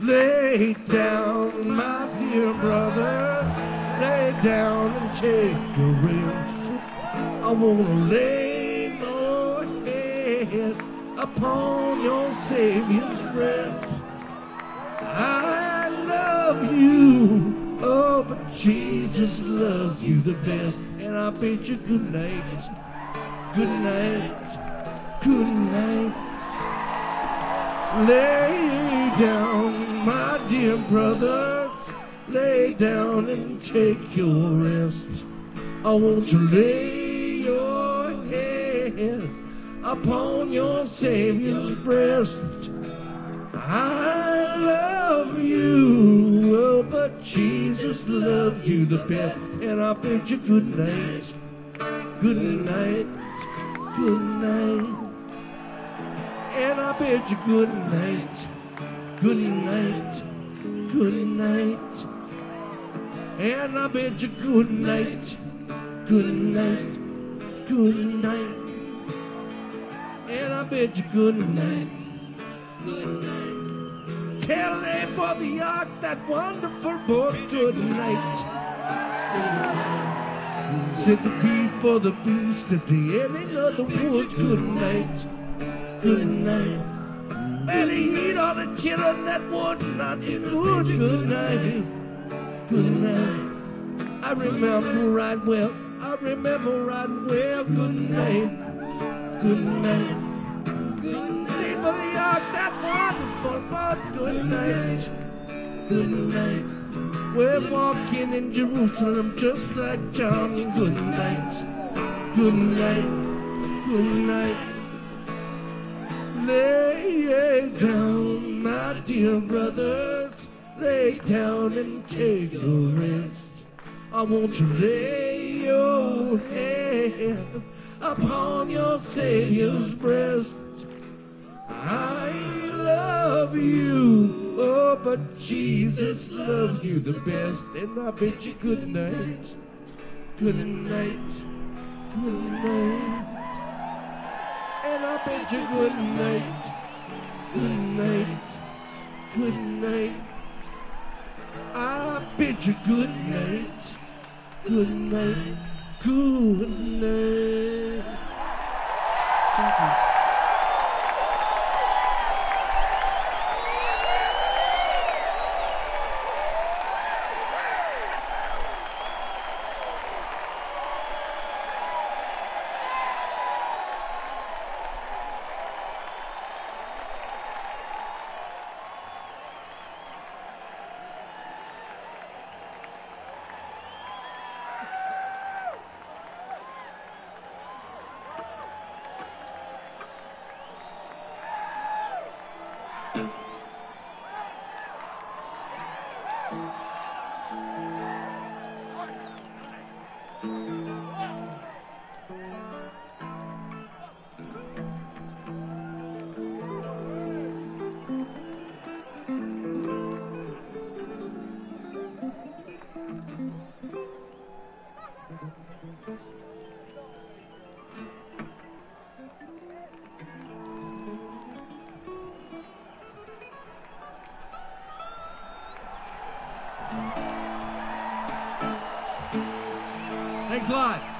Lay down, my dear brothers, lay down and take a rest. I wanna lay my head upon your Savior's breast. I love you, oh, but Jesus loves you the best. And I bid you good night, good night, good night. Lay down, my dear brothers, lay down and take your rest. I want to lay your head upon your Savior's breast. I love you, oh, but Jesus loves you the best. And I bid you good night, good night, good night. And I bid you good night, good night, good night. And I bid you good night, good night, good night. And I bid you good night, good night. Tell A for the ark, that wonderful book, good night, good night. Set the B for the beast at the ending of the woods, good night, good night. Better eat all the children that would not be good, good night, good night. I remember right well, I remember right well, good night, good night. Good night for the ark, that wonderful boat, good night, good night. We're walking in Jerusalem just like John, good night, good night, good night. Lay down, my dear brothers, lay down and take a rest. I want to lay your head upon your Savior's breast. I love you, oh, but Jesus loves you the best. And I bid you good night, good night, good night. And I bid you good night, good night, good night. I bid you good night, good night, good night. Thank you. Thanks a lot.